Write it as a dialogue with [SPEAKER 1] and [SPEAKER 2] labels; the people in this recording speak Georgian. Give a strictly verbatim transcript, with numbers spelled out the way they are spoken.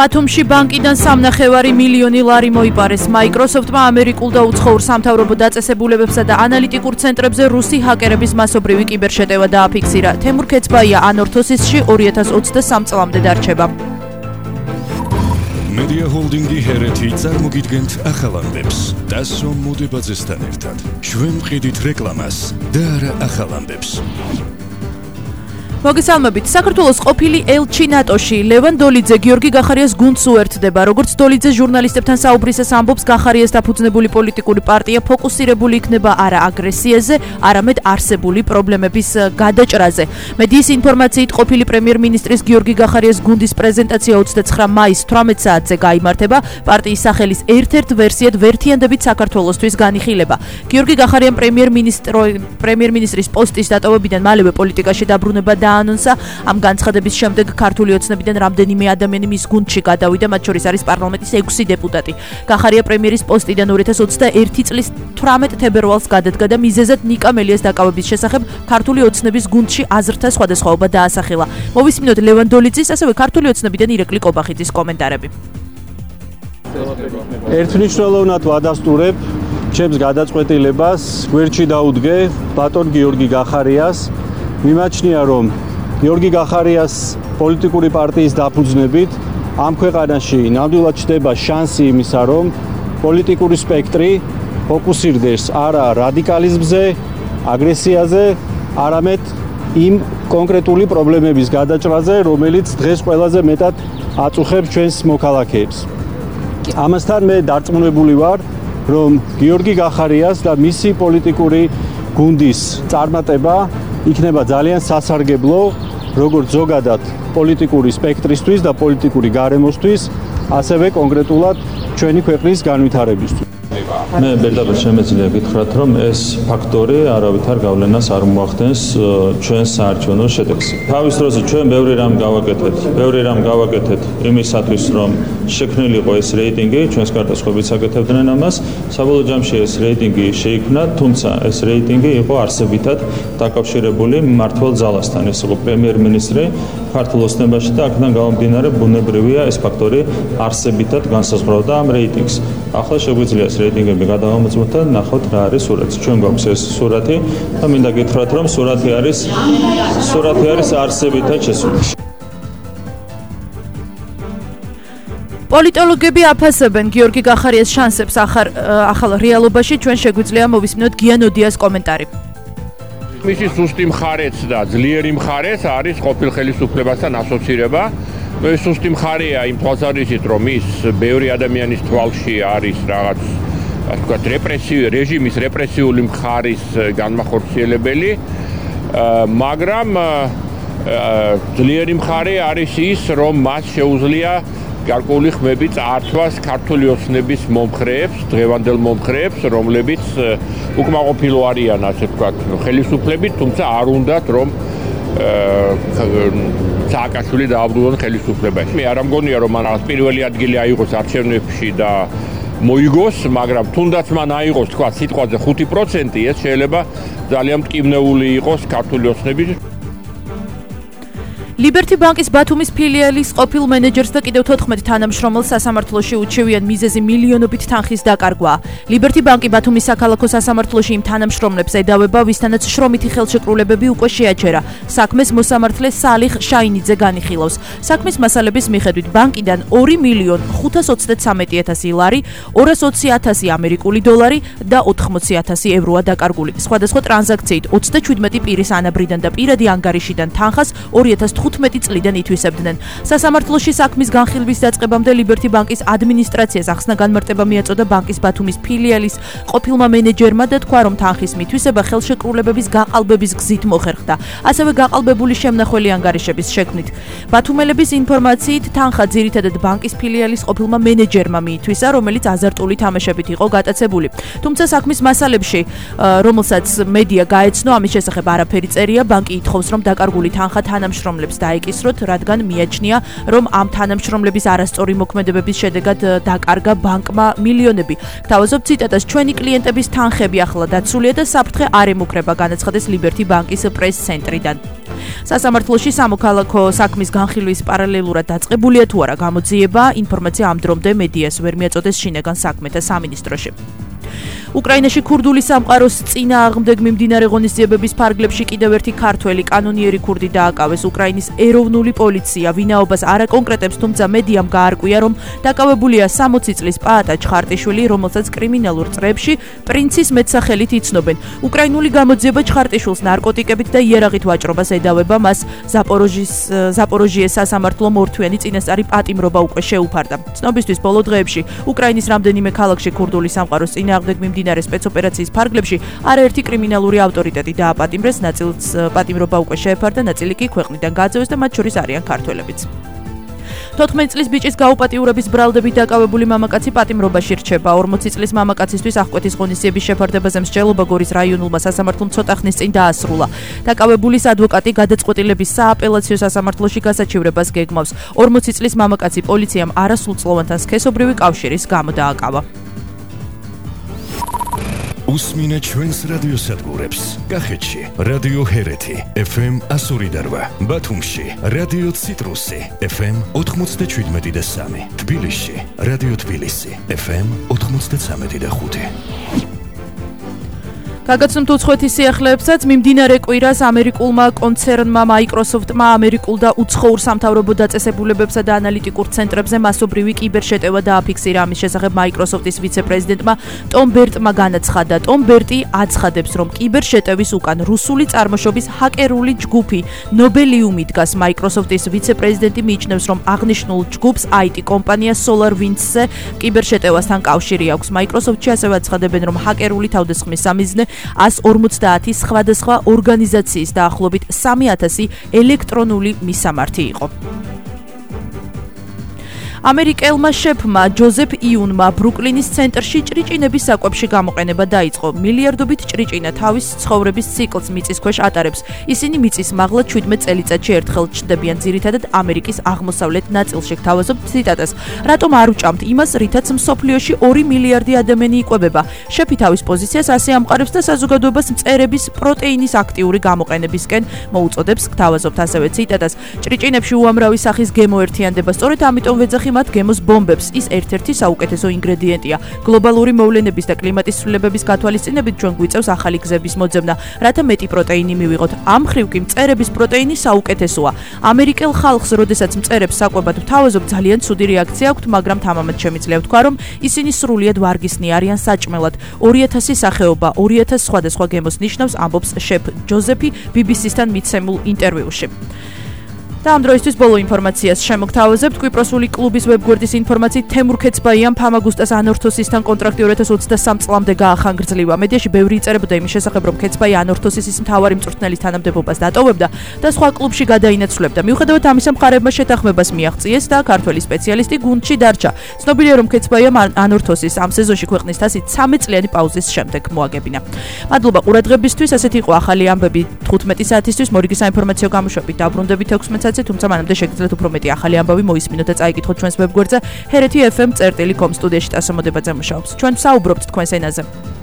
[SPEAKER 1] ბათუმში ბანკიდან სამნახევარი მილიონი ლარი მოიპარეს. Microsoft-მა ამერიკულ და უცხოურ სამთავრობო დაწესებულებებსა და ანალიტიკურ ცენტრებზე რუსი ჰაკერების მასობრივი კიბერშეტევა დააფიქსირა. თემურ ქეცბაია ანორთოსისში ორი ათას ოცდასამ წლამდე დარჩება.
[SPEAKER 2] Media Holding-ი ჰერეთი წარმოგიდგენთ ახალ ამბებს. დასო მოდებაძესთან ერთად. ჩვენ ვყიდით რეკლამას და არა ახალ ამბებს.
[SPEAKER 1] მოგესალმებით. საქართველოს ყოფილი ელჩი ნატოში ლევან დოლიძე გიორგი გახარიას გუნდს უერთდება. როგორც დოლიძე ჟურნალისტებთან საუბრისას ამბობს, გახარიას დაფუძნებული პოლიტიკური პარტია ფოკუსირებული იქნება არა აგრესიაზე, არამედ არსებული პრობლემების გადაჭრაზე. მედიის ინფორმაციით ყოფილი პრემიერ-მინისტრის გიორგი გახარიას გუნდის პრეზენტაცია ოცდაცხრა მაისს თვრამეტ საათზე გაიმართება. პარტიის სახელის ერთ-ერთ ვერსიად ვერთიანდებით საქართველოსთვის განიხილება. გიორგი გახარიამ პრემიერ-მინისტრის პოსტის დატოვებიდან მალევე პოლიტიკაში დაბრუნება და ანონსა. Ამ განცხადების შემდეგ ქართული ოცნებიდან რამდენიმე ადამიანი მის გუნდში გადავიდა, მათ შორის არის პარლამენტის ექვსი დეპუტატი. გახარია პრემიერის პოსტიდან ორი ათას ოცდაერთი წლის თვრამეტ თებერვალს გადადგა და მიზეზად ნიკა მელიას დაკავების შესახებ ქართული ოცნების გუნდში აზრთა სხვადასხვაობა დაასახელა. მოვისმინოთ ლევან დოლიძის, ასევე ქართული ოცნებიდან ირაკლი კობახიძის კომენტარები.
[SPEAKER 3] ერთმნიშვნელოვნად ვადასტურებ ჩემს გადაწყვეტილებას გვერდში დაუდგე ბატონ გიორგი გახარიას. მიმაჩნია, რომ გიორგი გახარიას პოლიტიკური პარტიის დაფუძნებით ამ ქვეყანაში ნამდვილად ჩნდება შანსი იმისა, რომ პოლიტიკური სპექტრი ფოკუსირდეს არა რადიკალიზმზე, აგრესიაზე, არამედ იმ კონკრეტული პრობლემების გადაჭრაზე, რომელიც დღეს ყველაზე მეტად აწუხებს ჩვენს მოქალაქეებს. ამასთან მე დარწმუნებული ვარ, რომ გიორგი გახარიას და მისი პოლიტიკური გუნდის წარმატება იქნება ძალიან სასარგებლო როგორც ზოგადად პოლიტიკური სპექტრისთვის და პოლიტიკური გარემოსთვის, ასევე კონკრეტულად ჩვენი ქვეყნის განვითარებისთვის.
[SPEAKER 4] მე პირდაპირ შემეძლია გითხრათ, რომ ეს ფაქტორი არავითარ გავლენას არ მოახდენს ჩვენს საარჩევნო შედეგს. თავის დროზე ჩვენ ბევრი რამ გავაკეთეთ, ბევრი რამ გავაკეთეთ იმისათვის, რომ შექმნილიყო ეს რეიტინგი, ჩვენს კარტოსხობიც აკეთებდნენ ამას. საბოლოო ჯამში ეს რეიტინგი შეიქმნა, თუმცა ეს რეიტინგი იყო არსებითად დაკავშირებული მმართველ ძალასთან. ეს იყო პრემიერ-მინისტრი ქართულ ოცნებაში და აქედან გამომდინარე ბუნებრივია ეს ფაქტორი არსებითად განსაზღვრავდა ამ რეიტინგს. ახლა შეგვიძლია ეს რეიტინგები გადავამოწმოთ და ნახოთ რა არის სურათი. ჩვენ გვაქვს ეს სურათი და მინდა გითხრათ, რომ სურათი არის სურათი არის არსებითად შესული.
[SPEAKER 1] პოლიტოლოგები აფასებენ გიორგი გახარიას შანსებს ახალ რეალობაში. ჩვენ შეგვიძლია მოვისმინოთ გიანოდიას კომენტარი.
[SPEAKER 5] მისი სუსტი მხარეც და ძლიერი მხარეც არის ყოფილ ხელისუფლებასთან ასოცირება. ეს სუსტი მხარეა იმ თვალსაზრისით, რომ ის ბევრი ადამიანის თვალში არის რაღაც, ასე ვთქვათ, რეპრესიული რეჟიმის რეპრესიული მხარის განმახორციელებელი, მაგრამ ძლიერი მხარე არის ის, რომ მას შეუძლია გარკვეული ხმები წართვას ქართული ოცნების მომხრეებს, დღევანდელ მომხრეებს, რომლებიც უკმაყოფილო არიან, ასე ვთქვათ, ხელისუფლებით, თუმცა არ უნდათ, რომ სააკაშვილი დააბრუნონ ხელისუფლებაში. მე არ ამგონია, რომ მან რაღაც პირველი ადგილი აიღოს არჩევნებში და მოიგოს, მაგრამ თუნდაც მან აიღოს, თქვა, სიტყვაზე ხუთი პროცენტი, ეს შეიძლება ძალიან მტკივნეული იყოს ქართული ოცნების.
[SPEAKER 1] ლიბერტი ბანკის ბათუმის ფილიალის ყოფილ მენეჯერს და კიდევ თოთხმეტ თანამშრომელს სასამართლოში უჩევიან მიზეზი მილიონობით თანხის დაკარგვა. ლიბერტი ბანკი ბათუმის საქალაქო სასამართლოში იმ თანამშრომლებს ედავება, ვისთანაც შრომითი ხელშეკრულებები უკვე შეაჩერა. საქმეს მოსამართლე სალიხ შაინიძე განიხილავს. საქმის მასალების მიხედვით ბანკიდან ორი მილიონი ხუთას ოცდათვრამეტი ათასი ლარი, ორას ოცი ათასი ამერიკული დოლარი და ოთხმოცი ათასი ევროა დაკარგული. სხვადასხვა ტრანზაქციით ოცდაჩვიდმეტი პირის ანაბრიდან და პირადი ანგარიშიდან თანხას ორი ათას თხუთმეტი წლიდან ითვისებდნენ. სასამართლოში საქმის განხილვის დაწყებამდე ლიბერტი ბანკის ადმინისტრაციას ახსნა განმარტება მიაწოდა ბანკის ბათუმის ფილიალის ყოფილმა მენეჯერმა და თქვა, რომ თანხის მითვისება ხელშეკრულებების გაყალბების გზით მოხერხდა, ასევე გაყალბებული შემნახველი ანგარიშების შექმნით. ბათუმელების ინფორმაციით თანხა ძირითადად ბანკის ფილიალის ყოფილმა მენეჯერმა მიითვისა, რომელიც აზარტული თამაშებით იყო გატაცებული. თუმცა საქმის მასალებში, რომელსაც მედია გაეცნო, ამის შესახებ არაფერი წერია. ბანკი ითხოვს, რომ დაკარგული თანხა თანამშრომლებს მცდელობებს დაეკისროთ, რადგან მიაჩნია, რომ ამ თანამშრომლების არასწორი მოქმედებების შედეგად დაკარგა ბანკმა მილიონები. გთავაზობთ ციტატას, ჩვენი კლიენტების თანხები ახლა დაცულია და საფრთხე არ ემუქრება, განაცხადეს Liberty ბანკის პრეს-ცენტრიდან. სასამართლოში სამოქალაქო საქმის განხილვის პარალელურად დაწყებულია თუ არა გამოძიება, ინფორმაცია ამ დრომდე მედიას ვერ მიაწოდეს შინაგან საქმეთა სამინისტროში. უკრაინაში ქურდული სამყაროს წინააღმდეგ მიმდინარე ღონისძიებების ფარგლებში კიდევ ერთი ქართველი კანონიერი ქურდი დააკავეს. უკრაინის ეროვნული პოლიცია ვინაობას არ აკონკრეტებს, თუმცა მედიამ გაარკვია, რომ დაკავებულია სამოცი წლის პაატა ჩხარტიშვილი, რომელსაც კრიმინალურ წრეებში პრინცის მეტსახელით იცნობენ. უკრაინული გამოძიება ჩხარტიშვილს ნარკოტიკებით და იარაღით ვაჭრობას ედავება, მას ზაპოროჟის ზაპოროჟიეს სასამართლო მორთვიანი წინასწარი პატიმრობა უკვე შეუფარდა. ცნობისთვის ბოლო დღეებში უკრაინის რამდენიმე ქალაქში ქურდული სამყაროს წინააღმდეგ მიმდინარე სპეცოპერაციის ფარგლებში არაერთი კრიმინალური ავტორიტეტი დააპატიმრეს, ნაწილს პატიმრობა უკვე შეეფარდა, ნაწილი კი ქვეყნიდან გააძევეს და მათ შორის არიან ქართველებიც. თოთხმეტი წლის ბიჭის გაუპატიურების ბრალდებით დაკავებული მამაკაცი პატიმრობაში რჩება. ორმოცი წლის მამაკაცისთვის აღკვეთის ღონისძიების შეფარდებაზე მსჯელობა გორის რაიონულმა სასამართლომ ცოტა ხნის წინ დაასრულა. დაკავებულის ადვოკატი გადაწყვეტილების სააპელაციო სასამართლოში გასაჩივრებას გეგმავს. ორმოცი წლის მამაკაცი პოლიციამ არასრულწლოვანთან სქესობრივი კავშირის გამო დააკავა.
[SPEAKER 2] უსმინე ჩვენს რადიოსადგურებს. კახეთში რადიო ჰერეთი ეფ ემ ასორი და რვა, ბათუმში რადიო ციტრუსი ეფ ემ ოთხმოცდაშვიდმეტი და სამი, თბილისში რადიო თბილისი ეფ ემ ოთხმოცდაცამეტი და ხუთი.
[SPEAKER 1] გაგაცნობთ უცხოეთის სიახლეებსაც. მიმდინარე კვირას ამერიკულმა კონცერნმა Microsoft-მა ამერიკულ და უცხოურ სამთავრობო დაწესებულებებსა და ანალიტიკურ ცენტრებზე მასობრივი კიბერშეტევა დააფიქსირა. ამის შესახებ Microsoft-ის ვიცე-პრეზიდენტმა ტომ ბერტმა განაცხადა. ტომ ბერტი აცხადებს, რომ კიბერშეტევის უკან რუსული წარმოშობის ჰაკერული ჯგუფი ნობელიუმი დგას. Microsoft-ის ვიცე-პრეზიდენტი მიიჩნევს, რომ აღნიშნულ ჯგუფს აი ტი კომპანია SolarWinds-ზე კიბერშეტევასთან კავშირი აქვს. Microsoft-ში ასევე აცხადებენ, რომ ჰაკერული თავდასხმის სამიზნე ას ორმოცდაათი სხვადასხვა ორგანიზაციის დაახლოებით სამი ათასი ელექტრონული მისამართი იყო. ამერიკელმა შეფმა ჯოზეფ იუნმა ბრუკლინის ცენტრში ჭრიჭინების საკვებში გამოყენება დაიწყო. მილიარდობით ჭრიჭინა თავის ცხოვრების ციკლს მიწისქვეშ ატარებს. ისინი მიწის მაღლა შვიდმეტ წელიწადში ერთხელ ჩნდებიან, ძირითადად ამერიკის აღმოსავლეთ ნაწილში. გთავაზობთ ციტატას. რატომ არ უჭამთ იმას, რითაც მსოფლიოში ორი მილიარდი ადამიანი იკვებება? შეფი თავის პოზიციას ასე ამყარებს და საზოგადოებას მწერების პროტეინის აქტიური გამოყენებისკენ მოუწოდებს. გთავაზობთ ასევე ციტატას. ჭრიჭინებში უამრავი სახის გემო ერთიანდება, სწორედ ამიტომ ვეძახი მათ გემოს ბომბებს. ის ერთ-ერთი საუკეთესო ინგრედიენტია. გლობალური მოვლენების და კლიმატის ცვლილებების გათვალისწინებით ჩვენ გვიწევს ახალი გზების მოძებნა, რათა მეტი პროტეინი მივიღოთ. ამ მხრივ კი მწერების პროტეინი საუკეთესოა. ამერიკელ ხალხს, როდესაც მწერებს საკვებად ვთავაზობ, ძალიან ცუდი რეაქცია აქვთ, მაგრამ თამამად შემიძლია ვთქვა, რომ ისინი სრულიად ვარგისნი არიან საჭმელად. ორი ათასი სახეობა, ორი ათასი სხვადასხვა გემოს ნიშნავს, ამბობს შეფ ჯოზეფი ბი ბი სისთან მიცემულ ინტერვიუში. და ამ დროისთვის ბოლო ინფორმაციას შემოგთავაზებთ. კვიპროსული კლუბის ვებგვერდის ინფორმაციით თემურ ქეცბაიამ ფამაგუსტას ანორთოსისთან კონტრაქტი ორი ათას ოცდასამ წლამდე გაახანგრძლივა. მედიაში ბევრი იწერებოდა იმის შესახებ, რომ ქეცბაი ანორთოსისის მთავარი მწვრთნელის თანამდებობას დატოვებდა და სხვა კლუბში გადაინაცვლებდა. მიუხედავად ამისა, მხარეებმა შეთანხმებას მიაღწიეს და ქართველი სპეციალისტი გუნდში დარჩა. ცნობილია, რომ ქეცბაიამ ანორთოსის ამ სეზონში ქვეყნის თასით სამი წლიანი პაუზის შემდეგ მოაგებინა. მადლობა ყურადღებისთვის. ასეთი იყო ახალი ამბები თხუთმეტი საათისთვის. მორიგი საინფორმაციო გამოშვებით დაბრუნდებით ექვსმეტ საათზე, თუმცა მანამდე შეგიძლიათ უფრო მეტი ახალი ამბავი მოისმინოთ და წაიკითხოთ ჩვენს ვებგვერდზე ჰერეთი ეფ ემ წერტილი კომ სტუდიაში ტასო მოდებაძე მუშაობს. ჩვენ ვსაუბრობთ თქვენს ენაზე.